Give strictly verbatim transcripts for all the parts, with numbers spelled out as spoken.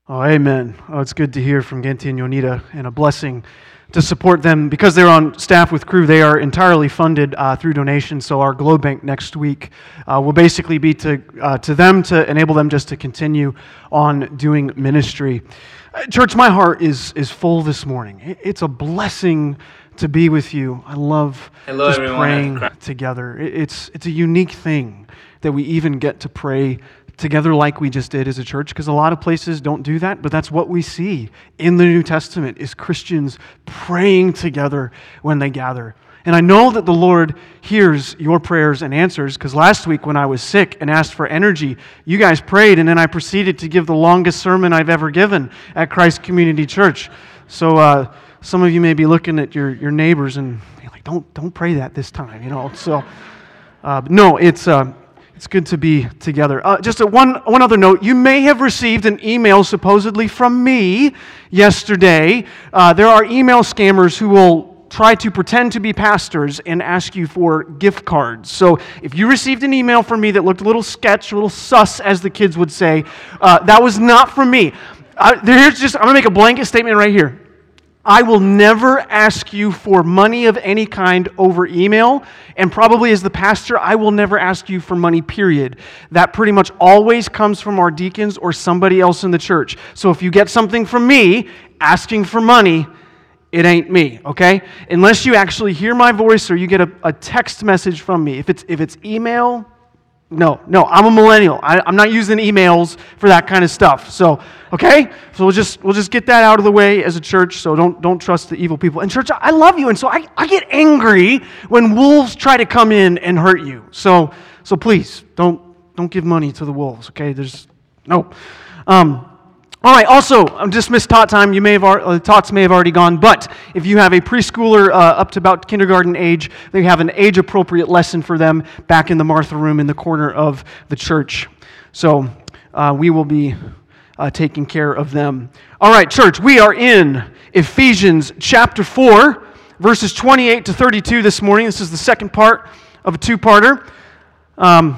Oh, amen. Oh, it's good to hear from Genty and Yonita, and a blessing to support them. Because they're on staff with Cru, they are entirely funded uh, through donations, so our Glow Bank next week uh, will basically be to, uh, to them to enable them just to continue on doing ministry. Uh, church, my heart is, is full this morning. It's a blessing to be with you. I love Hello, just everyone. praying together. It's, it's a unique thing that we even get to pray together like we just did as a church, because a lot of places don't do that, but that's what we see in the New Testament, is Christians praying together when they gather. And I know that the Lord hears your prayers and answers, because last week when I was sick and asked for energy, you guys prayed, and then I proceeded to give the longest sermon I've ever given at Christ Community Church. So uh, some of you may be looking at your, your neighbors and be like, don't, don't pray that this time, you know. So uh, no, it's... Uh, It's good to be together. Uh, just a one, one other note. You may have received an email supposedly from me yesterday. Uh, there are email scammers who will try to pretend to be pastors and ask you for gift cards. So if you received an email from me that looked a little sketch, a little sus, as the kids would say, uh, that was not from me. Uh, here's just, I'm going to make a blanket statement right here. I will never ask you for money of any kind over email, and probably as the pastor, I will never ask you for money, period. That pretty much always comes from our deacons or somebody else in the church. So if you get something from me asking for money, it ain't me, okay? Unless you actually hear my voice or you get a, a text message from me. If it's, if it's email, no, no, I'm a millennial. I, I'm not using emails for that kind of stuff. So, okay? So we'll just we'll just get that out of the way as a church, so don't don't trust the evil people. And church, I love you, and so I, I get angry when wolves try to come in and hurt you. So so please, don't don't give money to the wolves, okay? There's, no. Um, all right, also, um, dismissed tot time. You may have, uh, tots may have already gone, but if you have a preschooler uh, up to about kindergarten age, they have an age-appropriate lesson for them back in the Martha room in the corner of the church. So uh, we will be uh, taking care of them. All right, church, we are in Ephesians chapter four, verses twenty-eight to thirty-two this morning. This is the second part of a two-parter. Um...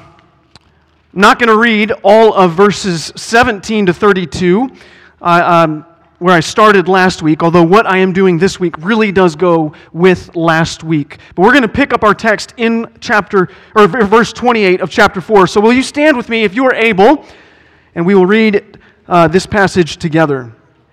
Not going to read all of verses seventeen to thirty-two, uh, um, where I started last week, although what I am doing this week really does go with last week. But we're going to pick up our text in chapter, or verse twenty-eight of chapter four. So will you stand with me if you are able, and we will read uh, this passage together.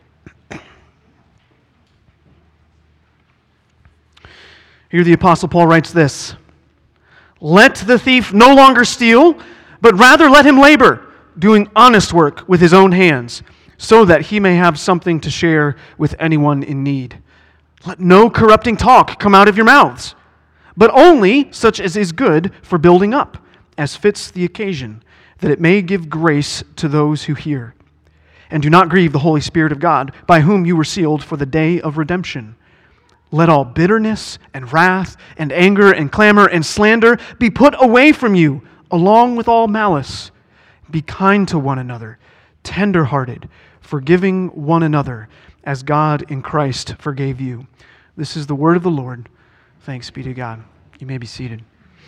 Here the Apostle Paul writes this: "Let the thief no longer steal, but rather let him labor, doing honest work with his own hands, so that he may have something to share with anyone in need. Let no corrupting talk come out of your mouths, but only such as is good for building up, as fits the occasion, that it may give grace to those who hear. And do not grieve the Holy Spirit of God, by whom you were sealed for the day of redemption. Let all bitterness and wrath and anger and clamor and slander be put away from you, along with all malice. Be kind to one another, tender-hearted, forgiving one another, as God in Christ forgave you." This is the word of the Lord. Thanks be to God. You may be seated.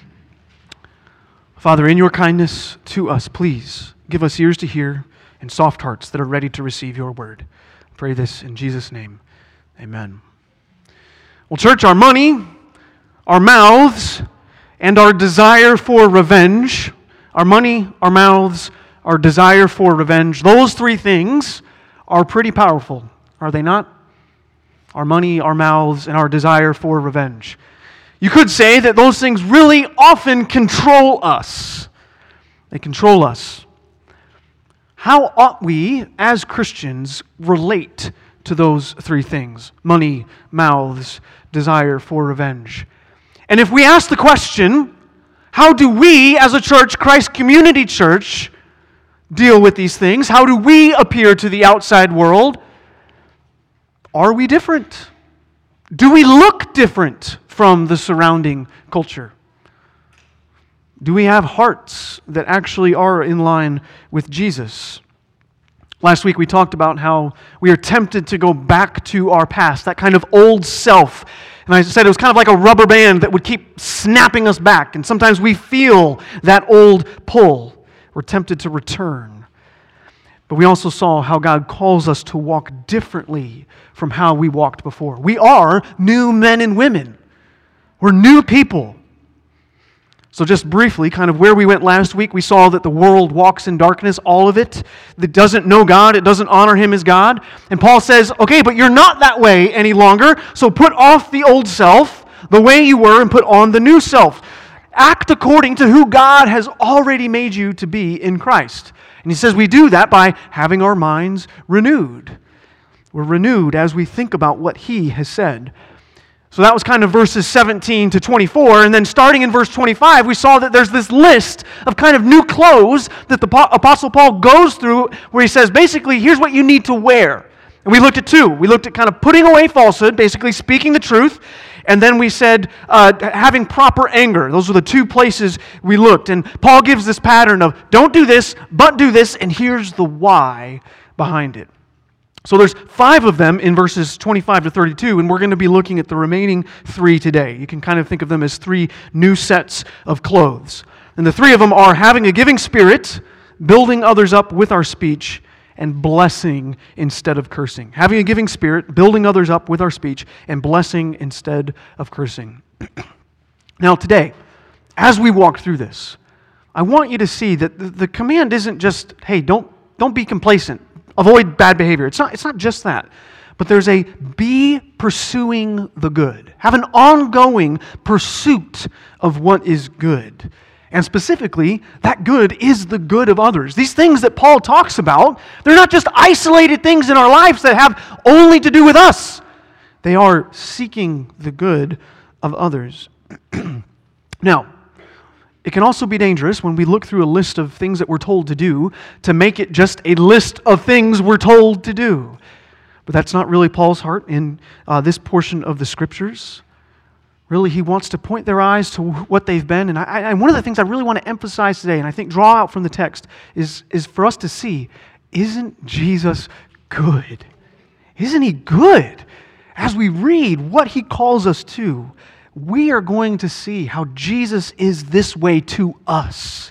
Father, in your kindness to us, please give us ears to hear and soft hearts that are ready to receive your word. I pray this in Jesus' name. Amen. Well, church, our money, our mouths, and our desire for revenge, our money, our mouths, our desire for revenge, those three things are pretty powerful, are they not? Our money, our mouths, and our desire for revenge. You could say that those things really often control us. They control us. How ought we, as Christians, relate to those three things? Money, mouths, desire for revenge. And if we ask the question, how do we as a church, Christ Community Church, deal with these things? How do we appear to the outside world? Are we different? Do we look different from the surrounding culture? Do we have hearts that actually are in line with Jesus? Last week we talked about how we are tempted to go back to our past, that kind of old self. And I said it was kind of like a rubber band that would keep snapping us back. And sometimes we feel that old pull. We're tempted to return. But we also saw how God calls us to walk differently from how we walked before. We are new men and women. We're new people. So just briefly, kind of where we went last week, we saw that the world walks in darkness, all of it, that doesn't know God, it doesn't honor Him as God. And Paul says, okay, but you're not that way any longer, so put off the old self, the way you were, and put on the new self. Act according to who God has already made you to be in Christ. And he says we do that by having our minds renewed. We're renewed as we think about what He has said. So that was kind of verses seventeen to twenty-four, and then starting in verse twenty-five, we saw that there's this list of kind of new clothes that the Apostle Paul goes through where he says, basically, here's what you need to wear. And we looked at two. We looked at kind of putting away falsehood, basically speaking the truth, and then we said uh, having proper anger. Those were the two places we looked. And Paul gives this pattern of don't do this, but do this, and here's the why behind it. So there's five of them in verses twenty-five to thirty-two, and we're going to be looking at the remaining three today. You can kind of think of them as three new sets of clothes. And the three of them are having a giving spirit, building others up with our speech, and blessing instead of cursing. Having a giving spirit, building others up with our speech, and blessing instead of cursing. Now today, as we walk through this, I want you to see that the, the command isn't just, hey, don't, don't be complacent. Avoid bad behavior. It's not, it's not just that. But there's a be pursuing the good. Have an ongoing pursuit of what is good. And specifically, that good is the good of others. These things that Paul talks about, they're not just isolated things in our lives that have only to do with us. They are seeking the good of others. Now, it can also be dangerous when we look through a list of things that we're told to do to make it just a list of things we're told to do. But that's not really Paul's heart in uh, this portion of the Scriptures. Really, he wants to point their eyes to what they've been. And I, I, one of the things I really want to emphasize today, and I think draw out from the text, is, is for us to see, isn't Jesus good? Isn't He good? As we read what He calls us to, we are going to see how Jesus is this way to us.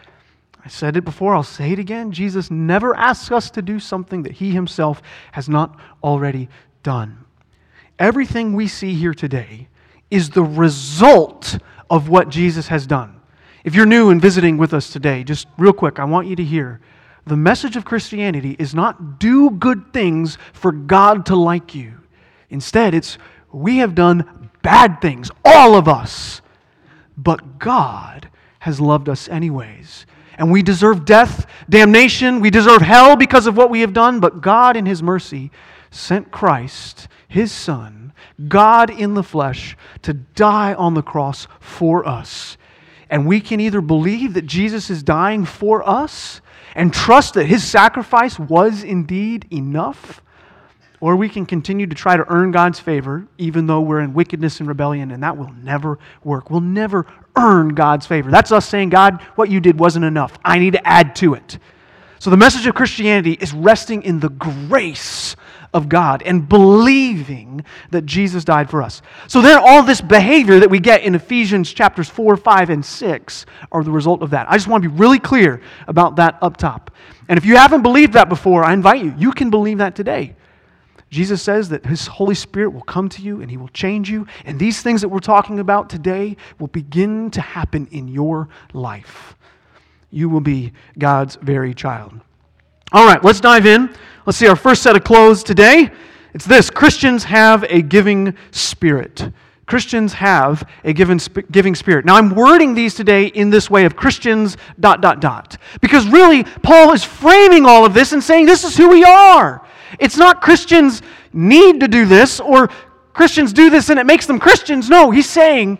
I said it before, I'll say it again. Jesus never asks us to do something that He Himself has not already done. Everything we see here today is the result of what Jesus has done. If you're new and visiting with us today, just real quick, I want you to hear, the message of Christianity is not do good things for God to like you. Instead, it's we have done bad things, all of us. But God has loved us anyways. And we deserve death, damnation, we deserve hell because of what we have done, but God in His mercy sent Christ, His Son, God in the flesh, to die on the cross for us. And we can either believe that Jesus is dying for us and trust that His sacrifice was indeed enough, or we can continue to try to earn God's favor, even though we're in wickedness and rebellion, and that will never work. We'll never earn God's favor. That's us saying, God, what you did wasn't enough. I need to add to it. So the message of Christianity is resting in the grace of God and believing that Jesus died for us. So then all this behavior that we get in Ephesians chapters four, five, and six are the result of that. I just want to be really clear about that up top. And if you haven't believed that before, I invite you, you can believe that today. Jesus says that His Holy Spirit will come to you and He will change you. And these things that we're talking about today will begin to happen in your life. You will be God's very child. All right, let's dive in. Let's see our first set of clothes today. It's this: Christians have a giving spirit. Christians have a given sp- giving spirit. Now, I'm wording these today in this way of Christians dot, dot, dot. Because really, Paul is framing all of this and saying this is who we are. It's not Christians need to do this or Christians do this and it makes them Christians. No, he's saying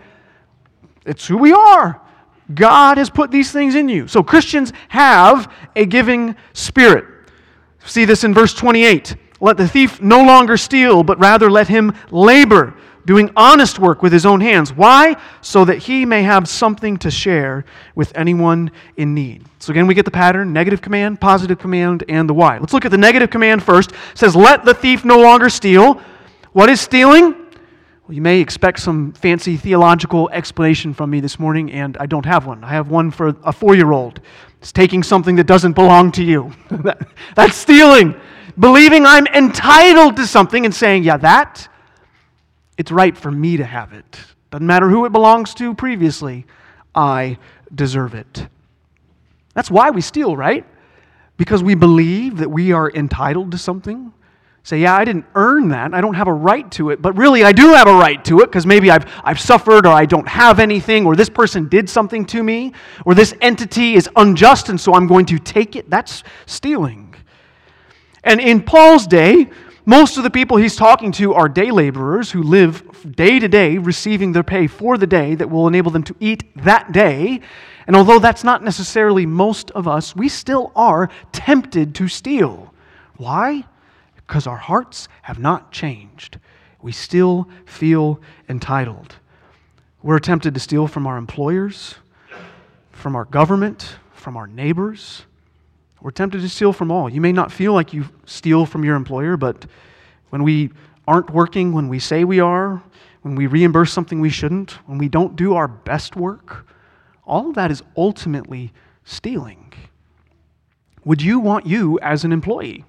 it's who we are. God has put these things in you. So Christians have a giving spirit. See this in verse twenty-eight. Let the thief no longer steal, but rather let him labor, doing honest work with his own hands. Why? So that he may have something to share with anyone in need. So again, we get the pattern: negative command, positive command, and the why. Let's look at the negative command first. It says, let the thief no longer steal. What is stealing? Well, you may expect some fancy theological explanation from me this morning, and I don't have one. I have one for a four-year-old. It's taking something that doesn't belong to you. That's stealing. Believing I'm entitled to something and saying, yeah, that, it's right for me to have it. Doesn't matter who it belongs to previously, I deserve it. That's why we steal, right? Because we believe that we are entitled to something. Say, yeah, I didn't earn that. I don't have a right to it. But really, I do have a right to it because maybe I've, I've suffered, or I don't have anything, or this person did something to me, or this entity is unjust, and so I'm going to take it. That's stealing. And in Paul's day, most of the people he's talking to are day laborers who live day to day, receiving their pay for the day that will enable them to eat that day. And although that's not necessarily most of us, we still are tempted to steal. Why? Because our hearts have not changed. We still feel entitled. We're tempted to steal from our employers, from our government, from our neighbors. We're tempted to steal from all. You may not feel like you steal from your employer, but when we aren't working, when we say we are, when we reimburse something we shouldn't, when we don't do our best work, all of that is ultimately stealing. Would you want you as an employee?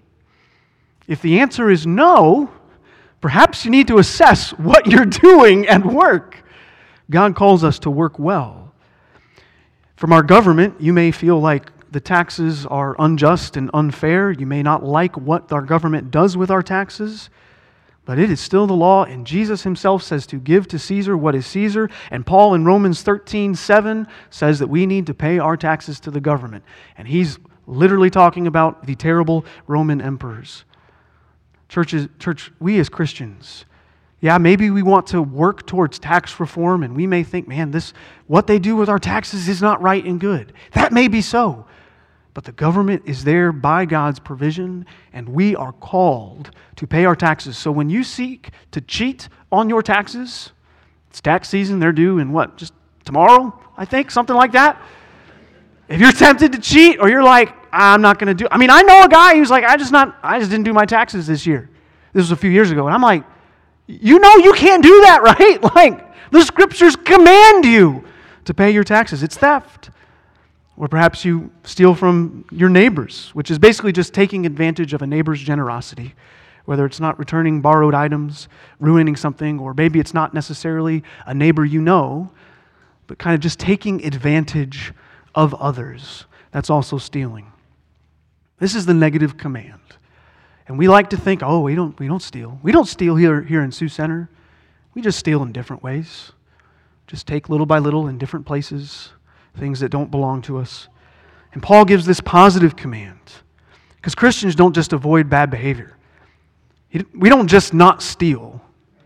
If the answer is no, perhaps you need to assess what you're doing at work. God calls us to work well. From our government, you may feel like the taxes are unjust and unfair. You may not like what our government does with our taxes, but it is still the law, and Jesus himself says to give to Caesar what is Caesar, and Paul in Romans thirteen seven says that we need to pay our taxes to the government. And he's literally talking about the terrible Roman emperors. Churches, church, we as Christians, yeah, maybe we want to work towards tax reform, and we may think, man, this what they do with our taxes is not right and good. That may be so. But the government is there by God's provision, and we are called to pay our taxes. So when you seek to cheat on your taxes, it's tax season, they're due in what, just tomorrow, I think, something like that. If you're tempted to cheat, or you're like, I'm not going to do, I mean, I know a guy who's like, I just not, I just didn't do my taxes this year. This was a few years ago, and I'm like, you know you can't do that, right? Like, the scriptures command you to pay your taxes. It's theft. Or perhaps you steal from your neighbors, which is basically just taking advantage of a neighbor's generosity, whether it's not returning borrowed items, ruining something, or maybe it's not necessarily a neighbor you know, but kind of just taking advantage of others. That's also stealing. This is the negative command. And we like to think, oh, we don't we don't steal. We don't steal here, here in Sioux Center. We just steal in different ways. Just take little by little in different places, things that don't belong to us. And Paul gives this positive command, because Christians don't just avoid bad behavior. We don't just not steal.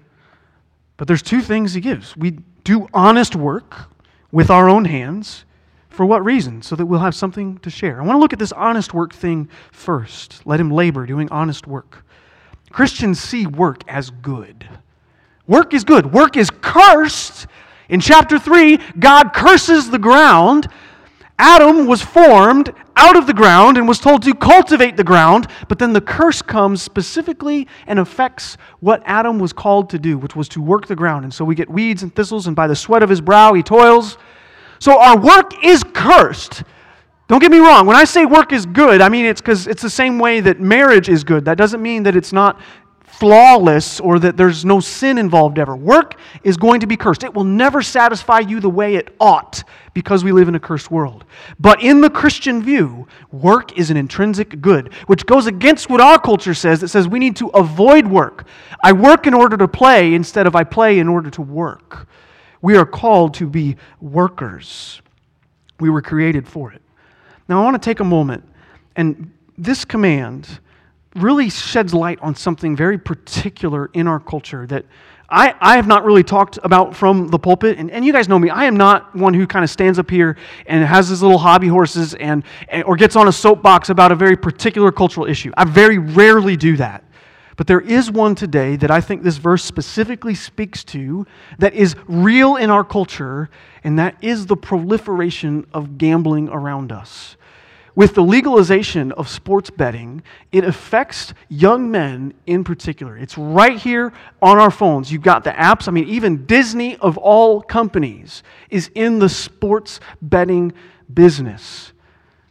But there's two things he gives. We do honest work with our own hands. For what reason? So that we'll have something to share. I want to look at this honest work thing first. Let him labor doing honest work. Christians see work as good. Work is good. Work is cursed. In chapter three, God curses the ground. Adam was formed out of the ground and was told to cultivate the ground, but then the curse comes specifically and affects what Adam was called to do, which was to work the ground. And so we get weeds and thistles, and by the sweat of his brow he toils. So our work is cursed. Don't get me wrong. When I say work is good, I mean it's because it's the same way that marriage is good. That doesn't mean that it's not flawless or that there's no sin involved ever. Work is going to be cursed. It will never satisfy you the way it ought because we live in a cursed world. But in the Christian view, work is an intrinsic good, which goes against what our culture says. That says we need to avoid work. I work in order to play instead of I play in order to work. We are called to be workers. We were created for it. Now I want to take a moment, and this command really sheds light on something very particular in our culture that I, I have not really talked about from the pulpit, and, and you guys know me. I am not one who kind of stands up here and has his little hobby horses and, and or gets on a soapbox about a very particular cultural issue. I very rarely do that. But there is one today that I think this verse specifically speaks to that is real in our culture, and that is the proliferation of gambling around us. With the legalization of sports betting, it affects young men in particular. It's right here on our phones. You've got the apps. I mean, even Disney of all companies is in the sports betting business.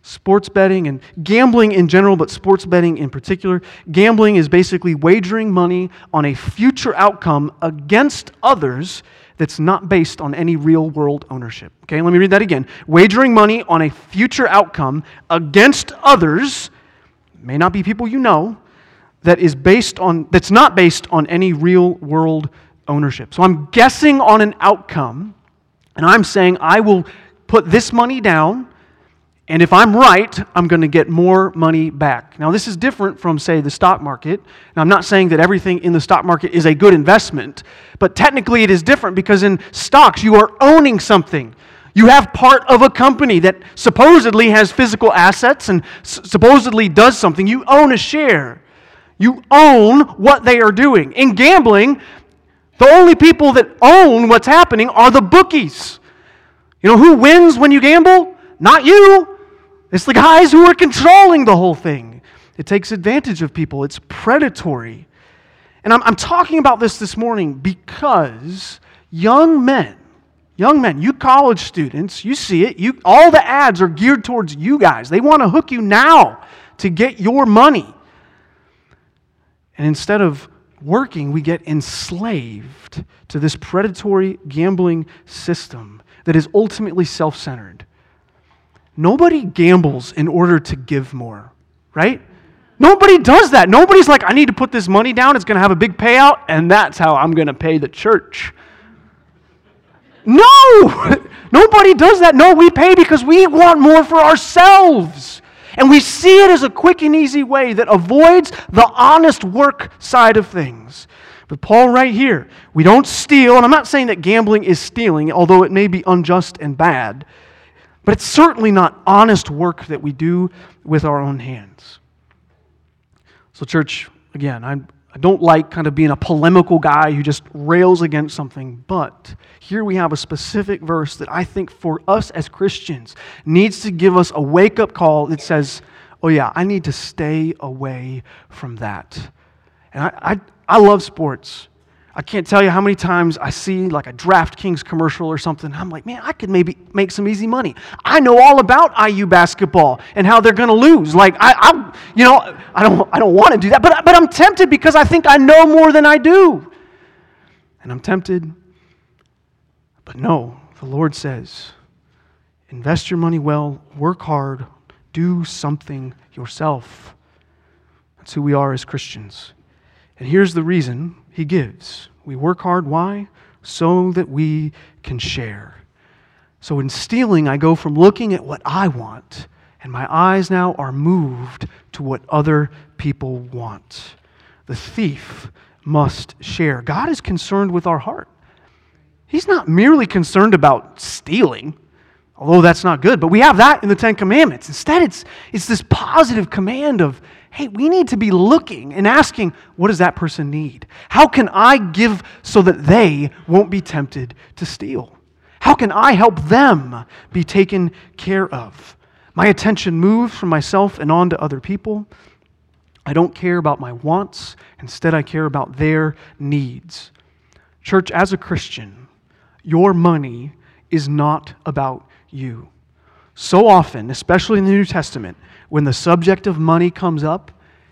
Sports betting and gambling in general, but sports betting in particular. Gambling is basically wagering money on a future outcome against others that's not based on any real-world ownership. Okay, let me read that again. Wagering money on a future outcome against others, may not be people you know, that is based on that's not based on any real-world ownership. So I'm guessing on an outcome, and I'm saying I will put this money down, and if I'm right, I'm going to get more money back. Now, this is different from, say, the stock market. Now, I'm not saying that everything in the stock market is a good investment, but technically it is different because in stocks, you are owning something. You have part of a company that supposedly has physical assets and s- supposedly does something. You own a share. You own what they are doing. In gambling, the only people that own what's happening are the bookies. You know, who wins when you gamble? Not you. It's the guys who are controlling the whole thing. It takes advantage of people. It's predatory. And I'm, I'm talking about this this morning because young men, young men, you college students, you see it. You, all the ads are geared towards you guys. They want to hook you now to get your money. And instead of working, we get enslaved to this predatory gambling system that is ultimately self-centered. Nobody gambles in order to give more, right? Nobody does that. Nobody's like, I need to put this money down, it's going to have a big payout, and that's how I'm going to pay the church. No! Nobody does that. No, we pay because we want more for ourselves. And we see it as a quick and easy way that avoids the honest work side of things. But Paul right here, we don't steal, and I'm not saying that gambling is stealing, although it may be unjust and bad, but it's certainly not honest work that we do with our own hands. So church, again, I'm, I don't like kind of being a polemical guy who just rails against something, but here we have a specific verse that I think for us as Christians needs to give us a wake-up call that says, oh yeah, I need to stay away from that. And I, I, I love sports. I can't tell you how many times I see like a DraftKings commercial or something. I'm like, man, I could maybe make some easy money. I know all about I U basketball and how they're going to lose. Like, I, I, you know, I don't, I don't want to do that, but, but I'm tempted because I think I know more than I do. And I'm tempted. But no, the Lord says, invest your money well, work hard, do something yourself. That's who we are as Christians. And here's the reason He gives. We work hard, why? So that we can share. So in stealing, I go from looking at what I want, and my eyes now are moved to what other people want. The thief must share. God is concerned with our heart. He's not merely concerned about stealing, although that's not good, but we have that in the Ten Commandments. Instead, it's, it's this positive command of, hey, we need to be looking and asking, what does that person need? How can I give so that they won't be tempted to steal? How can I help them be taken care of? My attention moves from myself and on to other people. I don't care about my wants. Instead, I care about their needs. Church, as a Christian, your money is not about you. So often, especially in the New Testament, when the subject of money comes up,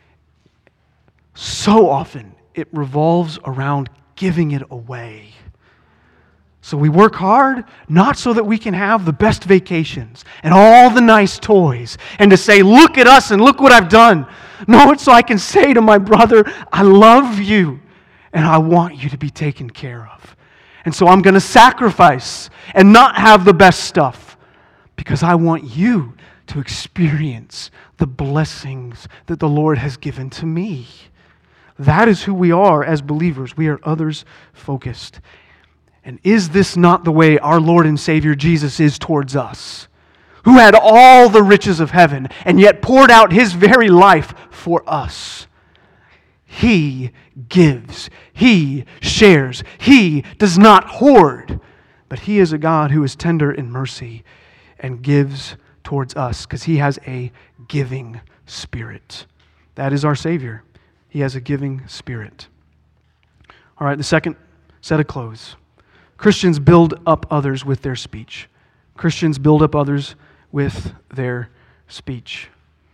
so often it revolves around giving it away. So we work hard, not so that we can have the best vacations and all the nice toys and to say, look at us and look what I've done. No, it's so I can say to my brother, I love you and I want you to be taken care of. And so I'm going to sacrifice and not have the best stuff because I want you to experience the blessings that the Lord has given to me. That is who we are as believers. We are others-focused. And is this not the way our Lord and Savior Jesus is towards us, who had all the riches of heaven and yet poured out His very life for us? He gives. He shares. He does not hoard. But He is a God who is tender in mercy and gives towards us because He has a giving spirit. That is our Savior. He has a giving spirit. All right, the second set of clothes. Christians build up others with their speech. Christians build up others with their speech.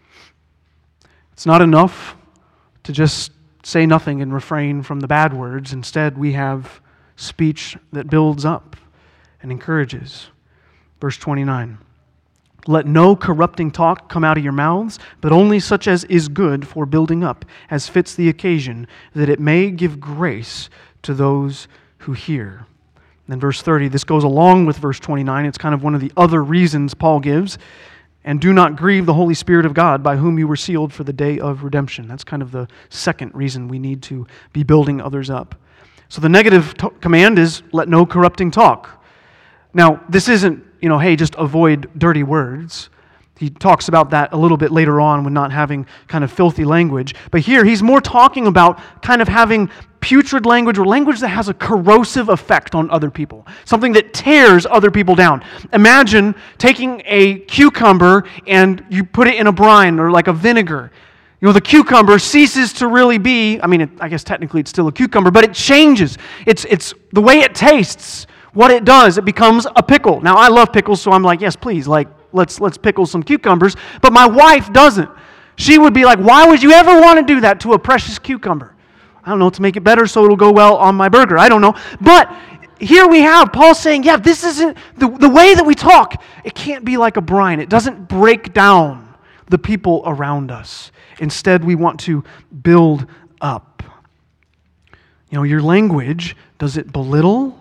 It's not enough to just say nothing and refrain from the bad words. Instead, we have speech that builds up and encourages. Verse twenty-nine. Let no corrupting talk come out of your mouths, but only such as is good for building up, as fits the occasion, that it may give grace to those who hear. And then verse thirty, this goes along with verse twenty-nine. It's kind of one of the other reasons Paul gives. And do not grieve the Holy Spirit of God, by whom you were sealed for the day of redemption. That's kind of the second reason we need to be building others up. So the negative t- command is, let no corrupting talk. Now, this isn't, you know, hey, just avoid dirty words. He talks about that a little bit later on when not having kind of filthy language. But here, he's more talking about kind of having putrid language or language that has a corrosive effect on other people. Something that tears other people down. Imagine taking a cucumber and you put it in a brine or like a vinegar. You know, the cucumber ceases to really be, I mean, it, I guess technically it's still a cucumber, but it changes. It's, it's the way it tastes. What it does, it becomes a pickle. Now, I love pickles, so I'm like, yes, please, like, let's let's pickle some cucumbers. But my wife doesn't. She would be like, why would you ever want to do that to a precious cucumber? I don't know, to make it better so it'll go well on my burger. I don't know. But here we have Paul saying, yeah, this isn't, the, the way that we talk, it can't be like a brine. It doesn't break down the people around us. Instead, we want to build up. You know, your language, does it belittle?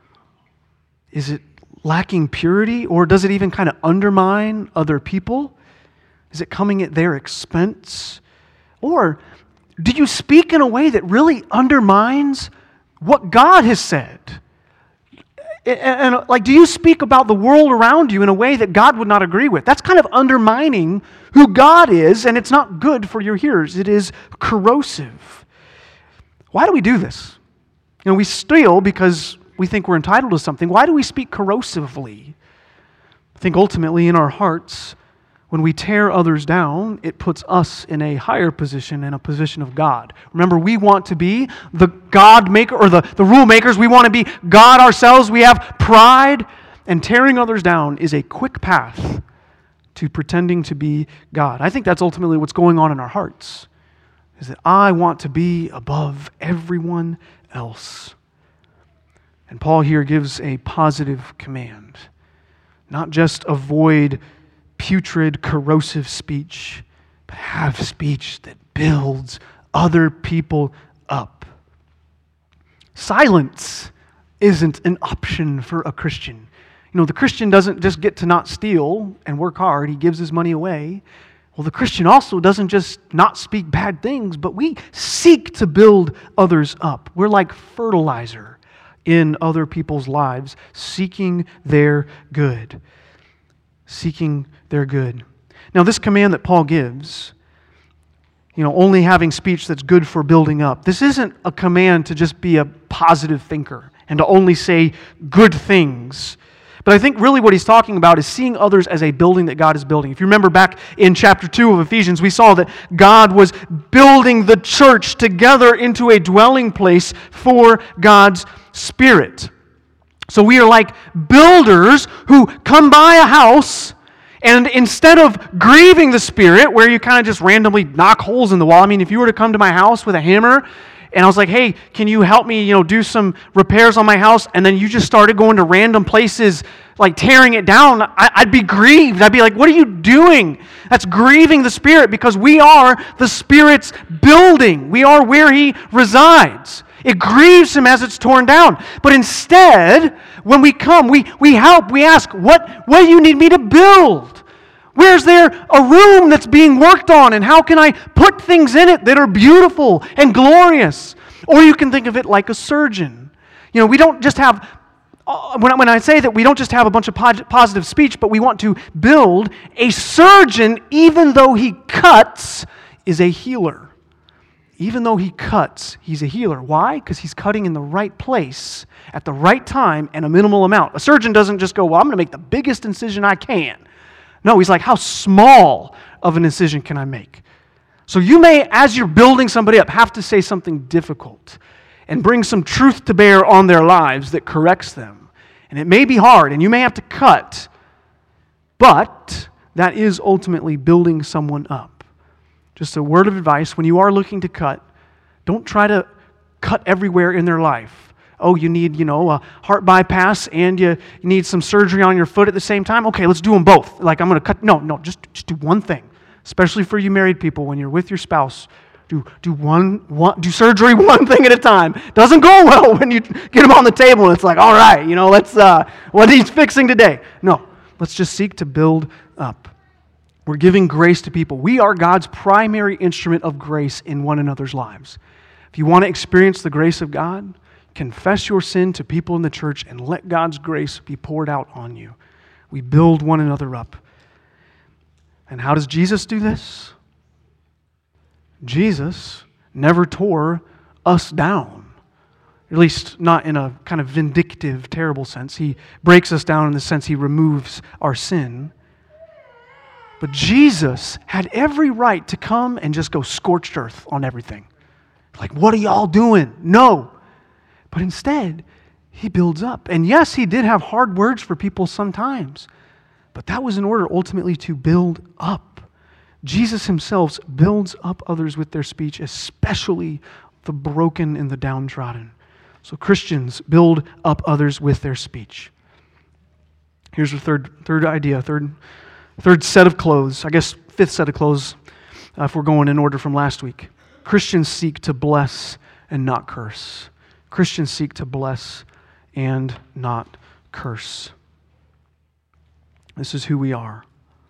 Is it lacking purity, or does it even kind of undermine other people? Is it coming at their expense? Or do you speak in a way that really undermines what God has said? And, and like, do you speak about the world around you in a way that God would not agree with? That's kind of undermining who God is, and it's not good for your hearers. It is corrosive. Why do we do this? You know, we steal because we think we're entitled to something. Why do we speak corrosively? I think ultimately in our hearts, when we tear others down, it puts us in a higher position, in a position of God. Remember, we want to be the God maker, or the, the rule makers. We want to be God ourselves. We have pride, and tearing others down is a quick path to pretending to be God. I think that's ultimately what's going on in our hearts, is that I want to be above everyone else. And Paul here gives a positive command. Not just avoid putrid, corrosive speech, but have speech that builds other people up. Silence isn't an option for a Christian. You know, the Christian doesn't just get to not steal and work hard. He gives his money away. Well, the Christian also doesn't just not speak bad things, but we seek to build others up. We're like fertilizer in other people's lives, seeking their good. Seeking their good. Now, this command that Paul gives, you know, only having speech that's good for building up, this isn't a command to just be a positive thinker and to only say good things. But I think really what he's talking about is seeing others as a building that God is building. If you remember back in chapter two of Ephesians, we saw that God was building the church together into a dwelling place for God's Spirit. So we are like builders who come by a house, and instead of grieving the Spirit, where you kind of just randomly knock holes in the wall. I mean, if you were to come to my house with a hammer, and I was like, hey, can you help me, you know, do some repairs on my house? And then you just started going to random places, like tearing it down, I, I'd be grieved. I'd be like, what are you doing? That's grieving the Spirit, because we are the Spirit's building. We are where He resides. It grieves Him as it's torn down. But instead, when we come, we, we help, we ask, what, what do you need me to build? Where's there a room that's being worked on, and how can I put things in it that are beautiful and glorious? Or you can think of it like a surgeon. You know, we don't just have, when I, when I say that we don't just have a bunch of positive speech, but we want to build, a surgeon, even though he cuts, is a healer. Even though he cuts, he's a healer. Why? Because he's cutting in the right place at the right time and a minimal amount. A surgeon doesn't just go, well, I'm going to make the biggest incision I can. No, he's like, how small of an incision can I make? So you may, as you're building somebody up, have to say something difficult and bring some truth to bear on their lives that corrects them. And it may be hard, and you may have to cut, but that is ultimately building someone up. Just a word of advice, when you are looking to cut, don't try to cut everywhere in their life. Oh, you need, you know, a heart bypass and you, you need some surgery on your foot at the same time? Okay, let's do them both. Like, I'm going to cut. No, no, just, just do one thing. Especially for you married people, when you're with your spouse, do, do, one, one, do surgery one thing at a time. Doesn't go well when you get them on the table and it's like, all right, you know, let's, uh, what he's fixing today. No, let's just seek to build up. We're giving grace to people. We are God's primary instrument of grace in one another's lives. If you want to experience the grace of God, confess your sin to people in the church and let God's grace be poured out on you. We build one another up. And how does Jesus do this? Jesus never tore us down. At least not in a kind of vindictive, terrible sense. He breaks us down in the sense he removes our sin. But Jesus had every right to come and just go scorched earth on everything. Like, what are y'all doing? No. But instead, he builds up. And yes, he did have hard words for people sometimes. But that was in order ultimately to build up. Jesus himself builds up others with their speech, especially the broken and the downtrodden. So Christians build up others with their speech. Here's the third, third idea, third Third set of clothes, I guess fifth set of clothes, uh, if we're going in order from last week. Christians seek to bless and not curse. Christians seek to bless and not curse. This is who we are.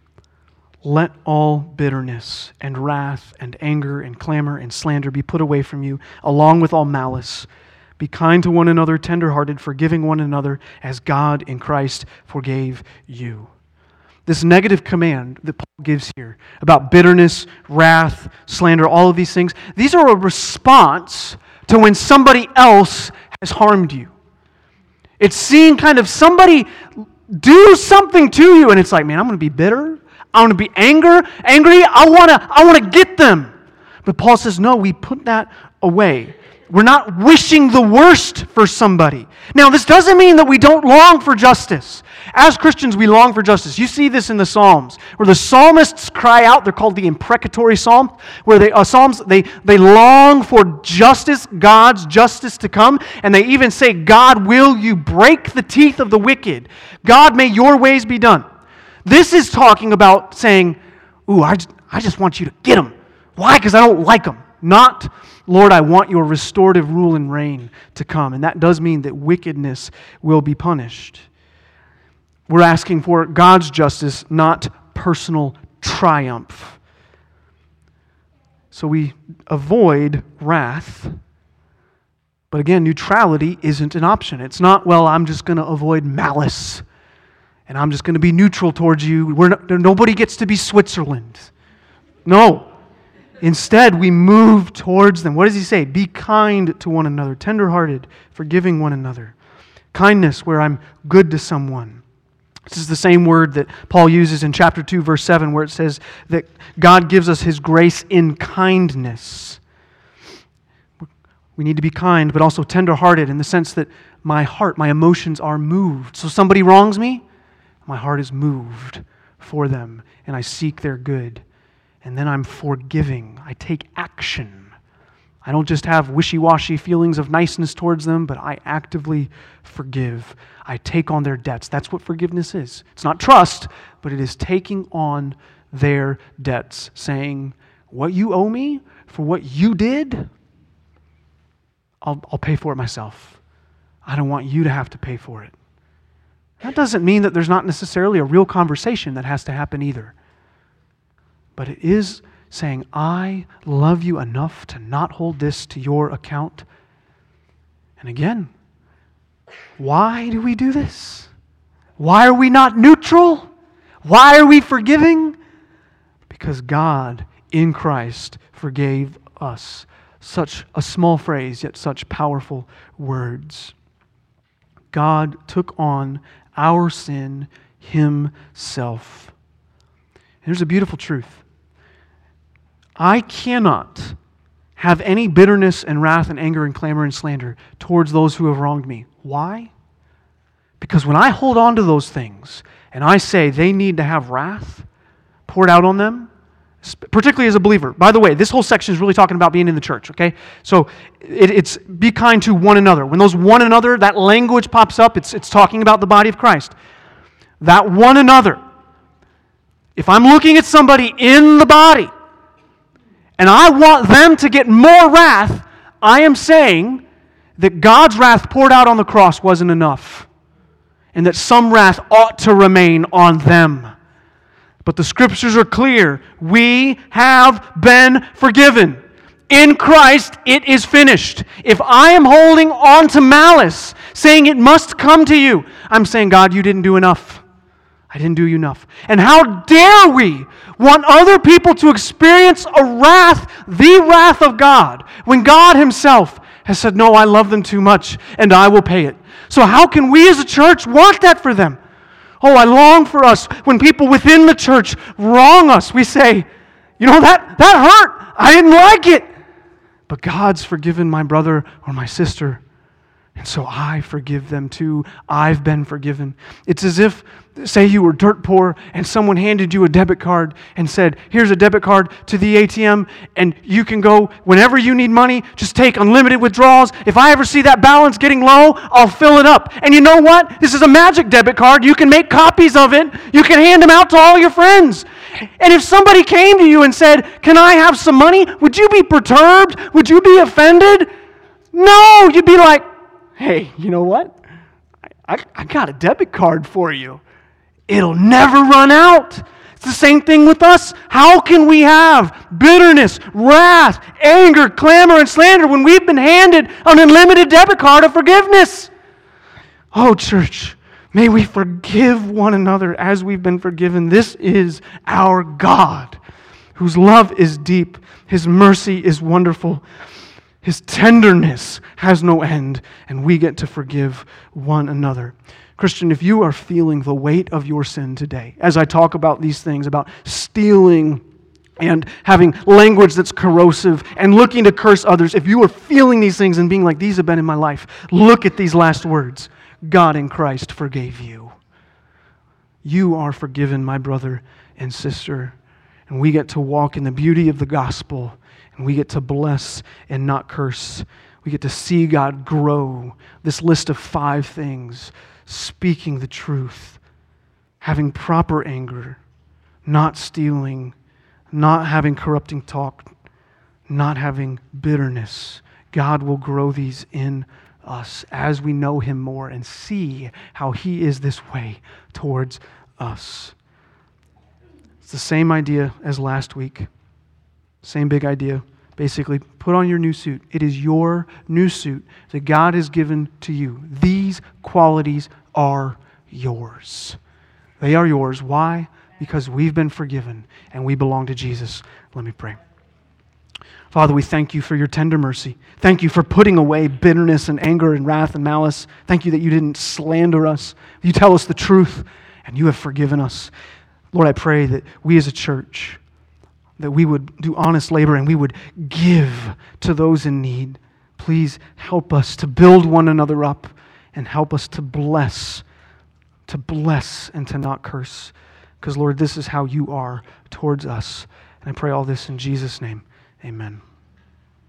Let all bitterness and wrath and anger and clamor and slander be put away from you, along with all malice. Be kind to one another, tenderhearted, forgiving one another, as God in Christ forgave you. This negative command that Paul gives here about bitterness, wrath, slander, all of these things, these are a response to when somebody else has harmed you. It's seeing kind of somebody do something to you, and it's like, man, I'm going to be bitter. I'm going to be anger, angry. I want to I want to get them. But Paul says, no, we put that away. We're not wishing the worst for somebody. Now, this doesn't mean that we don't long for justice. As Christians, we long for justice. You see this in the Psalms, where the psalmists cry out. They're called the imprecatory psalms, where they uh, psalms they they long for justice, God's justice to come, and they even say, "God, will you break the teeth of the wicked? God, may your ways be done." This is talking about saying, "Ooh, I just, I just want you to get them. Why? Because I don't like them." Not, Lord, I want your restorative rule and reign to come. And that does mean that wickedness will be punished. We're asking for God's justice, not personal triumph. So we avoid wrath. But again, neutrality isn't an option. It's not, well, I'm just going to avoid malice. And I'm just going to be neutral towards you. We're not, nobody gets to be Switzerland. No. Instead, we move towards them. What does he say? Be kind to one another, tenderhearted, forgiving one another. Kindness, where I'm good to someone. This is the same word that Paul uses in chapter two, verse seven, where it says that God gives us His grace in kindness. We need to be kind, but also tenderhearted in the sense that my heart, my emotions are moved. So somebody wrongs me, my heart is moved for them, and I seek their good. And then I'm forgiving. I take action. I don't just have wishy-washy feelings of niceness towards them, but I actively forgive. I take on their debts. That's what forgiveness is. It's not trust, but it is taking on their debts, saying, what you owe me for what you did, I'll, I'll pay for it myself. I don't want you to have to pay for it. That doesn't mean that there's not necessarily a real conversation that has to happen either. But it is saying, I love you enough to not hold this to your account. And again, why do we do this? Why are we not neutral? Why are we forgiving? Because God in Christ forgave us. Such a small phrase, yet such powerful words. God took on our sin Himself. Here's a beautiful truth. I cannot have any bitterness and wrath and anger and clamor and slander towards those who have wronged me. Why? Because when I hold on to those things and I say they need to have wrath, poured out on them, particularly as a believer. By the way, this whole section is really talking about being in the church, okay? So it, it's be kind to one another. When those one another, that language pops up, it's, it's talking about the body of Christ. That one another. If I'm looking at somebody in the body and I want them to get more wrath, I am saying that God's wrath poured out on the cross wasn't enough and that some wrath ought to remain on them. But the Scriptures are clear. We have been forgiven. In Christ, it is finished. If I am holding on to malice, saying it must come to you, I'm saying, God, you didn't do enough. I didn't do you enough. And how dare we want other people to experience a wrath, the wrath of God, when God Himself has said, no, I love them too much, and I will pay it. So how can we as a church want that for them? Oh, I long for us when people within the church wrong us. We say, you know, that, that hurt. I didn't like it. But God's forgiven my brother or my sister, and so I forgive them too. I've been forgiven. It's as if, say you were dirt poor and someone handed you a debit card and said, here's a debit card to the A T M and you can go whenever you need money, just take unlimited withdrawals. If I ever see that balance getting low, I'll fill it up. And you know what? This is a magic debit card. You can make copies of it. You can hand them out to all your friends. And if somebody came to you and said, can I have some money? Would you be perturbed? Would you be offended? No, you'd be like, hey, you know what? I, I, I got a debit card for you. It'll never run out. It's the same thing with us. How can we have bitterness, wrath, anger, clamor, and slander when we've been handed an unlimited debit card of forgiveness? Oh, church, may we forgive one another as we've been forgiven. This is our God, whose love is deep, His mercy is wonderful, His tenderness has no end, and we get to forgive one another. Christian, if you are feeling the weight of your sin today, as I talk about these things, about stealing and having language that's corrosive and looking to curse others, if you are feeling these things and being like, these have been in my life, look at these last words. God in Christ forgave you. You are forgiven, my brother and sister, and we get to walk in the beauty of the gospel, and we get to bless and not curse. We get to see God grow this list of five things: speaking the truth, having proper anger, not stealing, not having corrupting talk, not having bitterness. God will grow these in us as we know Him more and see how He is this way towards us. It's the same idea as last week. Same big idea. Basically, put on your new suit. It is your new suit that God has given to you. These qualities are yours. They are yours. Why? Because we've been forgiven and we belong to Jesus. Let me pray. Father, we thank you for your tender mercy. Thank you for putting away bitterness and anger and wrath and malice. Thank you that you didn't slander us. You tell us the truth and you have forgiven us. Lord, I pray that we as a church, that we would do honest labor and we would give to those in need. Please help us to build one another up and help us to bless, to bless and to not curse. Because, Lord, this is how you are towards us. And I pray all this in Jesus' name. Amen.